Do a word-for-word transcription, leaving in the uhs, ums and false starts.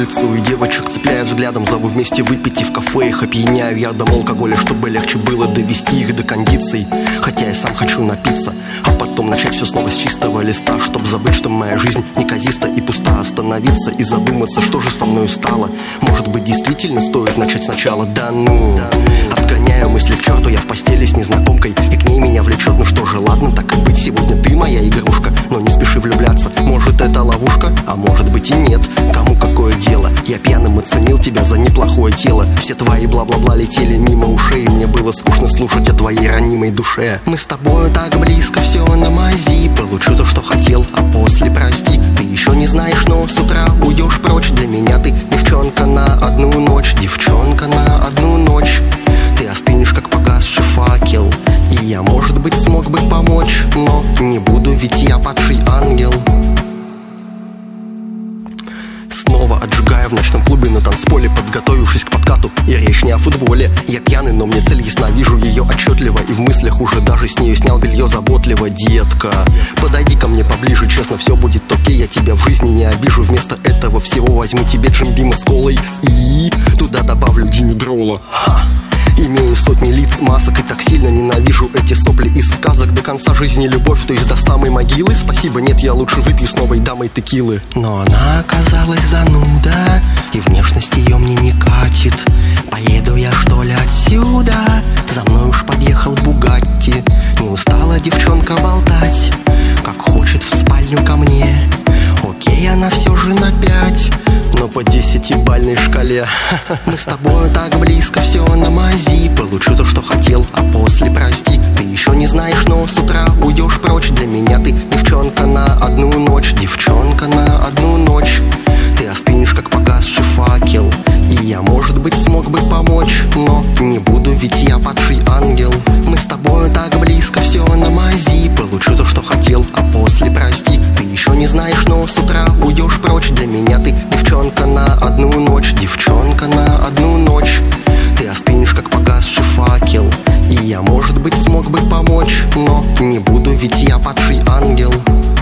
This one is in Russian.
улицу и девочек цепляю взглядом, зову вместе выпить, и в кафе их опьяняю ядом алкоголя, чтобы легче было довести их до кондиций. Хотя я сам хочу напиться, а потом начать все снова с чистого листа, чтоб забыть, что моя жизнь неказиста и пуста. Остановиться и задуматься, что же со мной стало. Может быть, действительно стоит начать сначала? Да ну, отгоняю мысли к черту, я в постели с незнакомкой, и к ней меня влечет. Ну что же, ладно, так и быть, сегодня ты моя игрушка. Но не спеши влюбляться, может это ловушка, а может быть и нет, кому какое дело. Я пьяным оценил тебя за неплохое тело. Все твои бла-бла-бла летели мимо ушей, мне было скучно слушать о твоей ранимой душе. Мы с тобою так близко, все на мази. Получу то, что хотел, а после прости. Ты еще не знаешь, но с утра уйдешь прочь. Для меня ты девчонка на одну ночь, девчонка на одну ночь. Ты остынешь, как погасший факел, и я, может быть, смог бы помочь, но не буду, ведь я падший ангел. Снова отжигаю в ночном клубе на танцполе, подготовившись к подкату, и речь не о футболе. Я пьяный, но мне цель ясна, вижу ее отчетливо, и в мыслях уже даже с нею снял белье заботливо. Детка, подойди ко мне поближе, честно, все будет окей, я тебя в жизни не обижу. Вместо этого всего возьму тебе джимбима с колой и туда добавлю димедрола. Ха! Имею сотни лиц, масок, и так сильно ненавижу эти сопли из сказок. До конца жизни любовь, то есть до самой могилы. Спасибо, нет, я лучше выпью с новой дамой текилы. Но она оказалась зануда, и внешность ее мне не катит. Поеду я, что ли, отсюда? За мной уж подъехал Бугатти. Не устала девчонка болтать, как хочет в спальню ко мне. Окей, она все же на пять, но по десятибалльной шкале. Мы с тобою так близко, все на мази. Получу то, что хотел, а после прости. Ты еще не знаешь, но с утра уйдешь прочь. Для меня ты девчонка на одну ночь, девчонка на одну ночь. Ты остынешь, как погасший факел, и я, может быть, смог бы помочь, но не буду, ведь я падший ангел. Мы с тобою так близко, все на мази. Получу то, что хотел, а после прости. Ты еще не знаешь, но с утра уйдешь прочь. Для меня ты девчонка на одну ночь, девчонка на одну ночь. Ты остынешь, как погасший факел, и я, может быть, смог бы помочь, но не буду, ведь я падший ангел.